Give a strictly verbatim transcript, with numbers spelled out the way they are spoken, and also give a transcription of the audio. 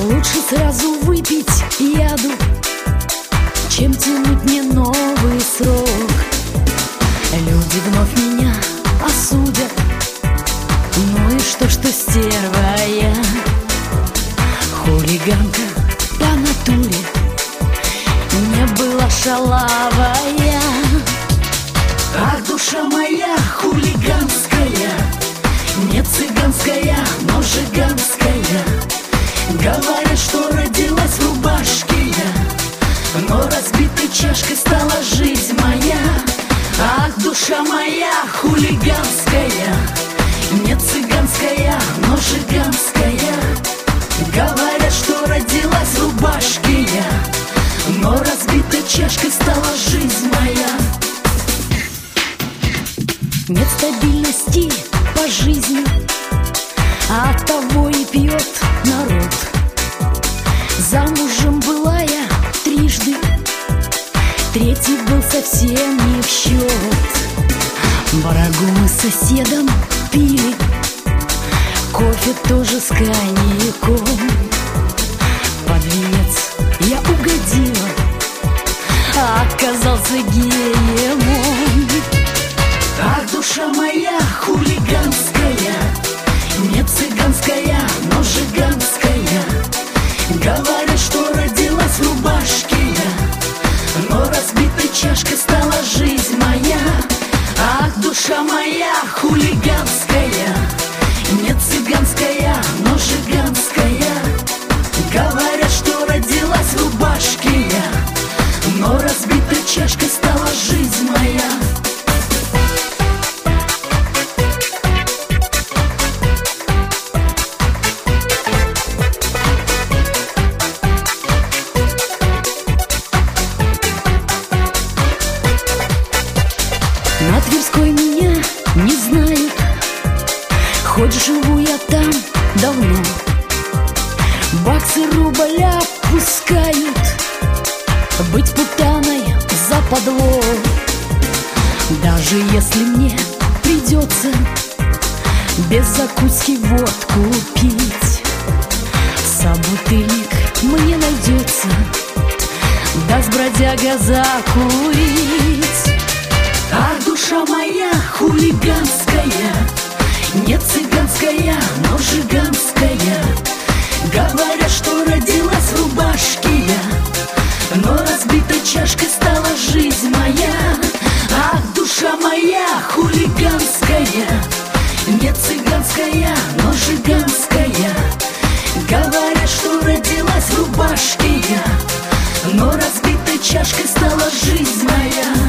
Лучше сразу выпить яду, чем тянуть мне новый срок. Люди вновь меня осудят. Ну и что, что стерва я, хулиганка по натуре, не была шалавая. Ах, душа моя хулиганская, не цыганская, но жиганская. Говорят, что родилась в рубашке я, но разбитой чашкой стала жизнь моя. Ах, душа моя хулиганская, не цыганская, но жиганская. Говорят, что родилась в рубашке я, но разбитой чашкой стала жизнь моя. Нет стабильности по жизни, а оттого и пьет народ. Замужем была я трижды, третий был совсем не в счет. Брагу мы с соседом пили, кофе тоже с коньяком. Под венец я угодила, а оказался геем он. Ах, душа моя хулиганская, не цыганская, но жиганская. Говорят, что родилась в рубашке я, но разбитой чашкой стала жизнь моя. Ах, душа моя хулиганская, не цыганская, но жиганская. Говорят, что родилась в рубашке я, но разбитой чашкой стала жизнь моя. На Тверской меня не знают, хоть живу я там давно. Баксы рубля пускают, быть путаной западло. Даже если мне придется без закуски водку пить, собутыльник мне найдется, даст бродяга закурить. Ах, душа моя хулиганская, не цыганская, но жиганская. Говорят, что родилась в рубашке я, но разбитой чашкой стала жизнь моя. Ах, душа моя хулиганская, не цыганская, но жиганская. Говорят, что родилась в рубашке я, но разбитой чашкой стала жизнь моя.